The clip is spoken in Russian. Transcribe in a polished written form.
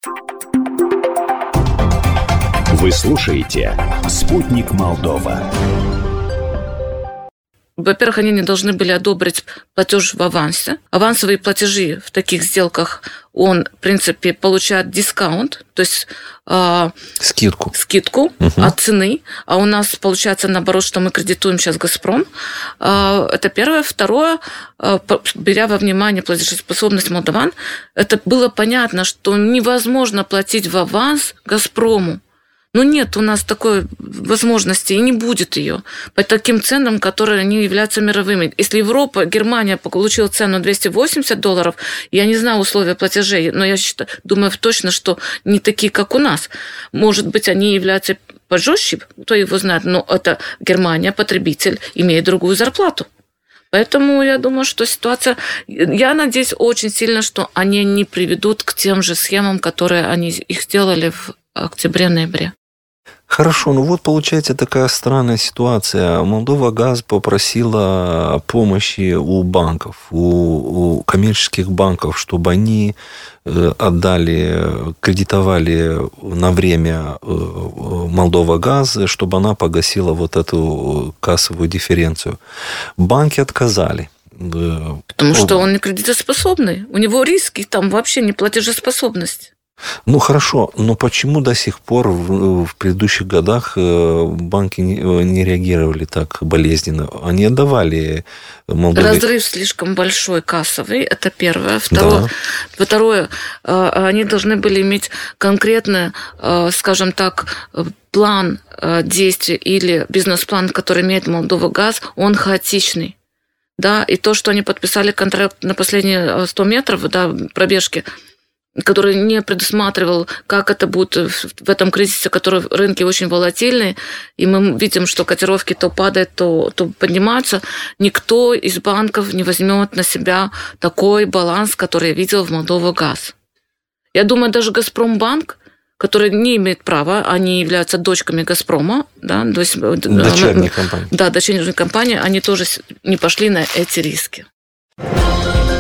Вы слушаете «Спутник Молдова». Во-первых, они не должны были одобрить платеж в авансе. Авансовые платежи в таких сделках, он, в принципе, получает дискаунт, то есть скидку от цены. А у нас получается наоборот, что мы кредитуем сейчас «Газпром». Это первое. Второе, беря во внимание платежеспособность молдаван, это было понятно, что невозможно платить в аванс «Газпрому». Но нет у нас такой возможности, и не будет ее по таким ценам, которые они являются мировыми. Если Европа, Германия получила цену $280, я не знаю условия платежей, но я думаю точно, что не такие, как у нас. Может быть, они являются пожестче, кто его знает, но это Германия, потребитель, имеет другую зарплату. Поэтому я думаю, что ситуация... Я надеюсь очень сильно, что они не приведут к тем же схемам, которые они их сделали в октябре-ноябре. Хорошо, ну вот получается такая странная ситуация. Молдова Газ попросила помощи у банков, у коммерческих банков, чтобы они кредитовали на время Молдова Газ, чтобы она погасила вот эту кассовую дифференцию. Банки отказали. Потому что он не кредитоспособный. У него риски, там вообще не платежеспособность. Ну, хорошо, но почему до сих пор в предыдущих годах банки не реагировали так болезненно? Они отдавали Молдове... Разрыв слишком большой кассовый, это первое. Второе, они должны были иметь конкретный, скажем так, план действий или бизнес-план, который имеет Молдова Газ, он хаотичный. Да, и то, что они подписали контракт на последние 100 метров, да, пробежки, который не предусматривал, как это будет в этом кризисе, который рынки очень волатильные, и мы видим, что котировки то падают, то поднимаются. Никто из банков не возьмет на себя такой баланс, который я видел в Молдова Газ. Я думаю, даже Газпромбанк, который не имеет права, они являются дочками «Газпрома», да, дочерней компании. Да, дочерней компании, они тоже не пошли на эти риски.